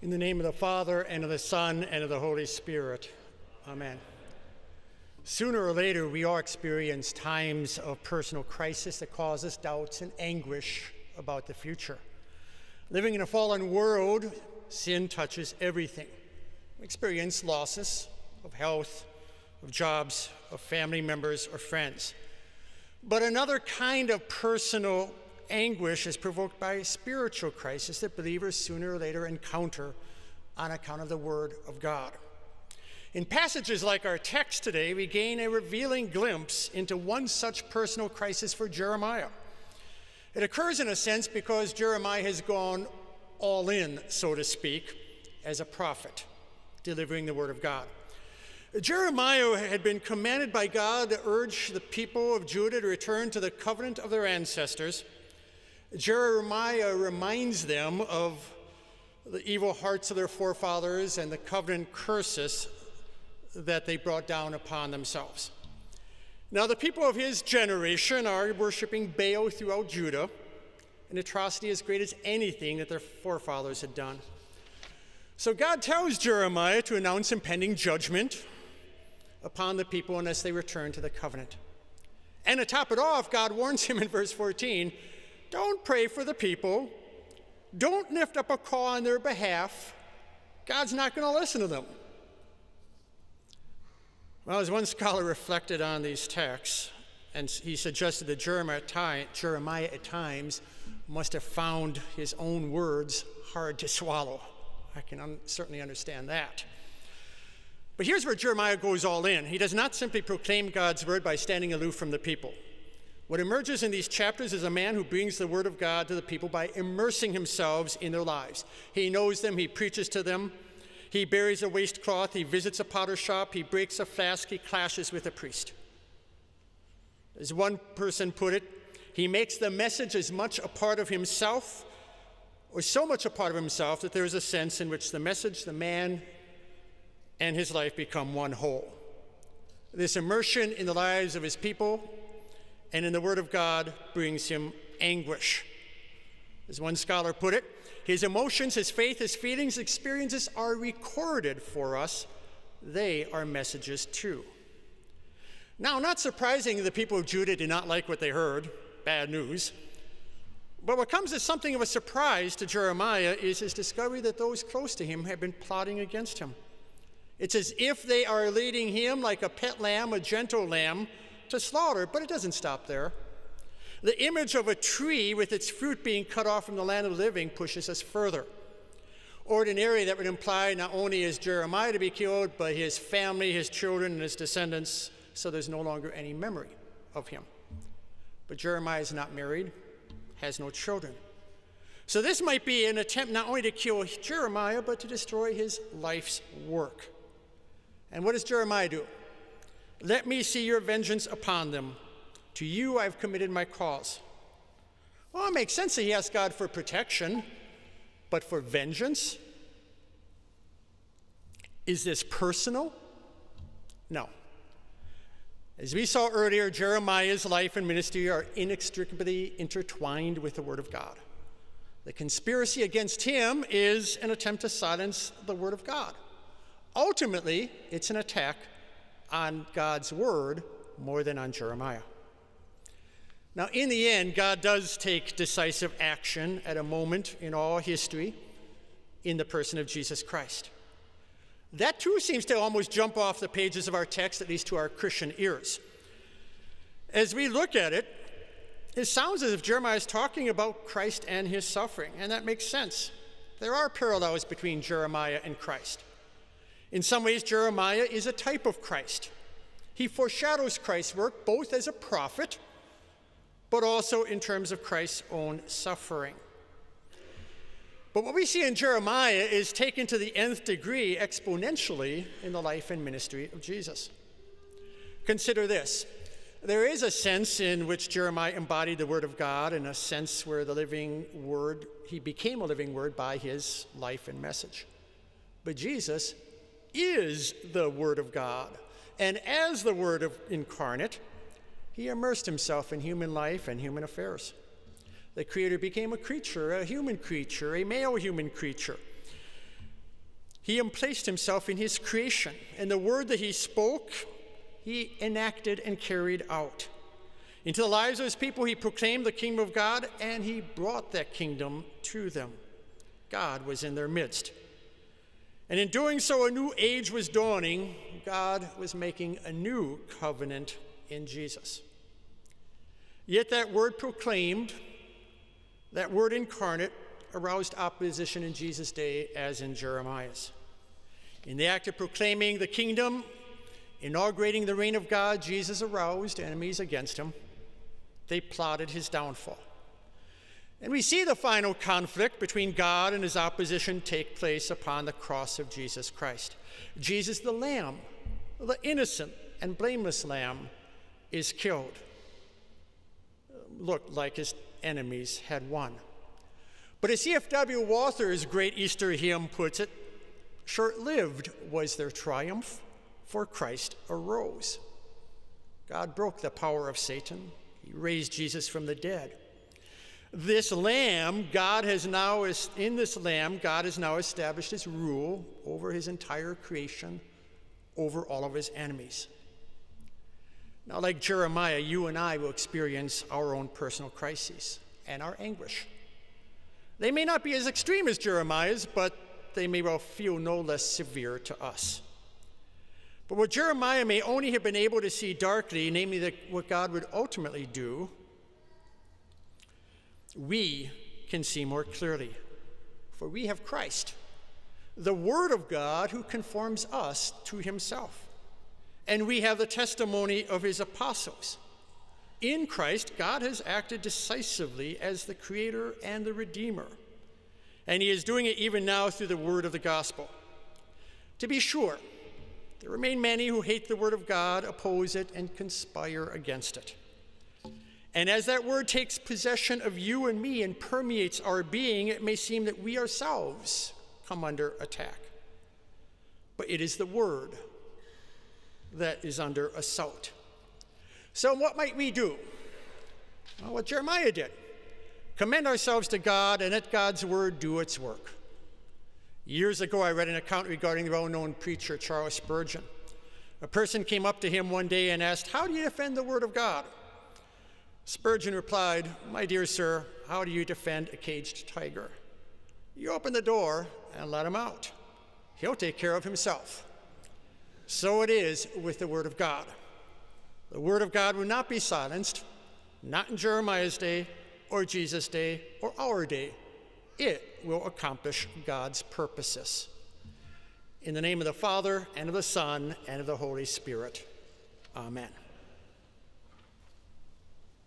In the name of the Father, and of the Son, and of the Holy Spirit. Amen. Sooner or later, we all experience times of personal crisis that cause us doubts and anguish about the future. Living in a fallen world, sin touches everything. We experience losses of health, of jobs, of family members, or friends. But another kind of personal anguish is provoked by a spiritual crisis that believers sooner or later encounter on account of the Word of God. In passages like our text today, we gain a revealing glimpse into one such personal crisis for Jeremiah. It occurs in a sense because Jeremiah has gone all in, so to speak, as a prophet, delivering the Word of God. Jeremiah had been commanded by God to urge the people of Judah to return to the covenant of their ancestors. Jeremiah reminds them of the evil hearts of their forefathers and the covenant curses that they brought down upon themselves. Now, the people of his generation are worshiping Baal throughout Judah, an atrocity as great as anything that their forefathers had done. So God tells Jeremiah to announce impending judgment upon the people unless they return to the covenant. And to top it off, God warns him in verse 14, don't pray for the people. Don't lift up a call on their behalf. God's not going to listen to them. Well, as one scholar reflected on these texts, and he suggested that Jeremiah at times must have found his own words hard to swallow. I can certainly understand that. But here's where Jeremiah goes all in. He does not simply proclaim God's word by standing aloof from the people. What emerges in these chapters is a man who brings the word of God to the people by immersing himself in their lives. He knows them, he preaches to them, he buries a waistcloth, he visits a potter shop, he breaks a flask, he clashes with a priest. As one person put it, he makes the message as much a part of himself, or so much a part of himself, that there is a sense in which the message, the man, and his life become one whole. This immersion in the lives of his people and in the Word of God brings him anguish. As one scholar put it, his emotions, his faith, his feelings, experiences are recorded for us. They are messages too. Now, not surprising, the people of Judah did not like what they heard, bad news. But what comes as something of a surprise to Jeremiah is his discovery that those close to him have been plotting against him. It's as if they are leading him like a pet lamb, a gentle lamb, to slaughter, but it doesn't stop there. The image of a tree with its fruit being cut off from the land of the living pushes us further. Ordinarily, that would imply not only is Jeremiah to be killed, but his family, his children, and his descendants, so there's no longer any memory of him. But Jeremiah is not married, has no children. So this might be an attempt not only to kill Jeremiah, but to destroy his life's work. And what does Jeremiah do? Let me see your vengeance upon them. To you I've committed my cause. Well, it makes sense that he asked God for protection, but for vengeance? Is this personal? No. As we saw earlier, Jeremiah's life and ministry are inextricably intertwined with the Word of God. The conspiracy against him is an attempt to silence the Word of God. Ultimately, it's an attack on God's word more than on Jeremiah. Now, in the end, God does take decisive action at a moment in all history in the person of Jesus Christ. That too seems to almost jump off the pages of our text, at least to our Christian ears. As we look at it, it sounds as if Jeremiah is talking about Christ and his suffering, and that makes sense. There are parallels between Jeremiah and Christ. In some ways, Jeremiah is a type of Christ. He foreshadows Christ's work both as a prophet, but also in terms of Christ's own suffering. But what we see in Jeremiah is taken to the nth degree exponentially in the life and ministry of Jesus. Consider this. There is a sense in which Jeremiah embodied the Word of God, and a sense where the living Word, he became a living Word by his life and message. But Jesus is the Word of God. And as the Word incarnate, he immersed himself in human life and human affairs. The Creator became a creature, a human creature, a male human creature. He emplaced himself in his creation, and the word that he spoke, he enacted and carried out. Into the lives of his people, he proclaimed the kingdom of God, and he brought that kingdom to them. God was in their midst. And in doing so, a new age was dawning. God was making a new covenant in Jesus. Yet that word proclaimed, that word incarnate, aroused opposition in Jesus' day as in Jeremiah's. In the act of proclaiming the kingdom, inaugurating the reign of God, Jesus aroused enemies against him. They plotted his downfall. And we see the final conflict between God and his opposition take place upon the cross of Jesus Christ. Jesus, the Lamb, the innocent and blameless Lamb, is killed. Looked like his enemies had won. But as C.F.W. Walther's great Easter hymn puts it, short-lived was their triumph, for Christ arose. God broke the power of Satan. He raised Jesus from the dead. This Lamb, God has now established his rule over his entire creation, over all of his enemies. Now, like Jeremiah, you and I will experience our own personal crises and our anguish. They may not be as extreme as Jeremiah's, but they may well feel no less severe to us. But what Jeremiah may only have been able to see darkly, namely that what God would ultimately do, we can see more clearly. For we have Christ, the Word of God who conforms us to himself. And we have the testimony of his apostles. In Christ, God has acted decisively as the Creator and the Redeemer. And he is doing it even now through the word of the gospel. To be sure, there remain many who hate the word of God, oppose it, and conspire against it. And as that word takes possession of you and me and permeates our being, it may seem that we ourselves come under attack. But it is the word that is under assault. So what might we do? Well, what Jeremiah did. Commend ourselves to God and let God's word do its work. Years ago, I read an account regarding the well-known preacher Charles Spurgeon. A person came up to him one day and asked, "How do you defend the word of God?" Spurgeon replied, "My dear sir, how do you defend a caged tiger? You open the door and let him out. He'll take care of himself." So it is with the word of God. The word of God will not be silenced, not in Jeremiah's day or Jesus' day or our day. It will accomplish God's purposes. In the name of the Father, and of the Son, and of the Holy Spirit. Amen.